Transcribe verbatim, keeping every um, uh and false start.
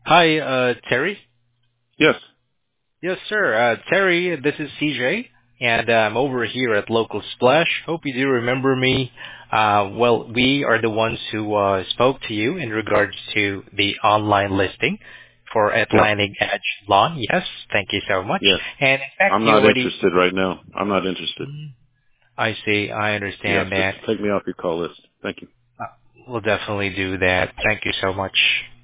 Hi, uh, Terry? Yes. Yes, sir. Uh, Terry, this is C J, and uh, I'm over here at Local Splash. Hope you do remember me. Uh, well, we are the ones who uh, spoke to you in regards to the online listing for Yeah. Atlantic Edge Lawn. Yes, thank you so much. Yes. And in fact, I'm you not already... interested right now. I'm not interested. Mm, I see. I Yes. understand Just that. take me off your call list. Thank you. Uh, we'll definitely do that. Thank you so much.